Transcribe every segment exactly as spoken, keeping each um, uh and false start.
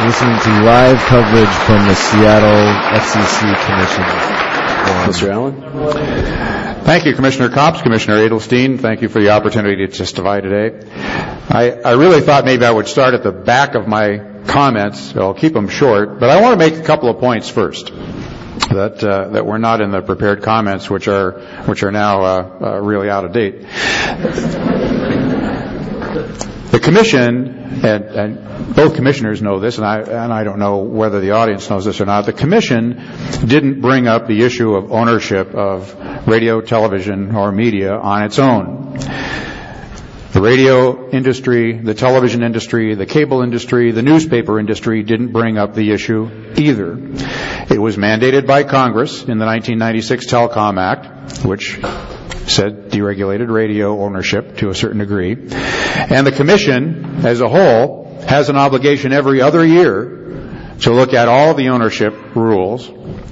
listening to live coverage from the Seattle F C C Commission. Mister Allen? Thank you, Commissioner Copps, Commissioner Edelstein. Thank you for the opportunity to testify today. I, I really thought maybe I would start at the back of my comments, so I'll keep them short, but I want to make a couple of points first that uh, that were not in the prepared comments, which are which are now uh, uh, really out of date. The Commission, and, and both commissioners know this, and I, and I don't know whether the audience knows this or not, the Commission didn't bring up the issue of ownership of radio, television, or media on its own. The radio industry, the television industry, the cable industry, the newspaper industry didn't bring up the issue either. It was mandated by Congress in the nineteen ninety-six Telecom Act, which said deregulated radio ownership to a certain degree. And the Commission, as a whole, has an obligation every other year to look at all the ownership rules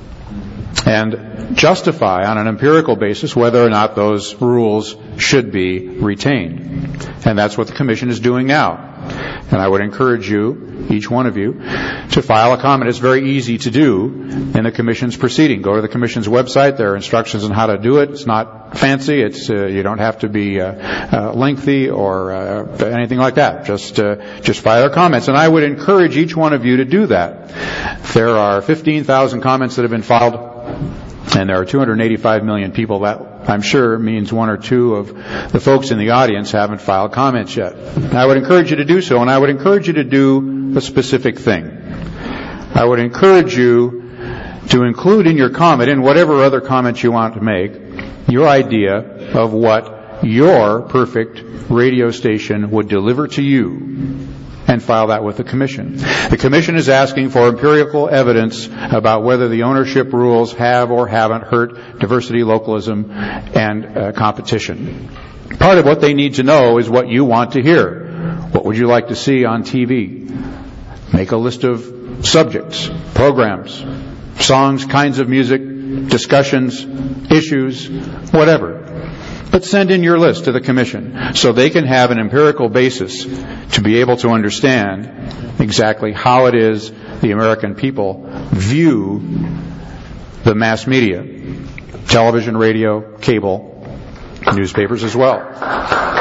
and justify on an empirical basis whether or not those rules should be retained. And that's what the Commission is doing now. And I would encourage you, each one of you, to file a comment. It's very easy to do in the Commission's proceeding. Go to the Commission's website. There are instructions on how to do it. It's not fancy. It's uh, you don't have to be uh, uh, lengthy or uh, anything like that. Just uh, just file your comments. And I would encourage each one of you to do that. There are fifteen thousand comments that have been filed, and there are two hundred eighty-five million people. That, I'm sure, means one or two of the folks in the audience haven't filed comments yet. I would encourage you to do so, and I would encourage you to do a specific thing. I would encourage you to include in your comment, in whatever other comments you want to make, your idea of what your perfect radio station would deliver to you, and file that with the Commission. The Commission is asking for empirical evidence about whether the ownership rules have or haven't hurt diversity, localism, and uh, competition. Part of what they need to know is what you want to hear. What would you like to see on T V? Make a list of subjects, programs, songs, kinds of music, discussions, issues, whatever. But send in your list to the Commission so they can have an empirical basis to be able to understand exactly how it is the American people view the mass media, television, radio, cable, newspapers as well.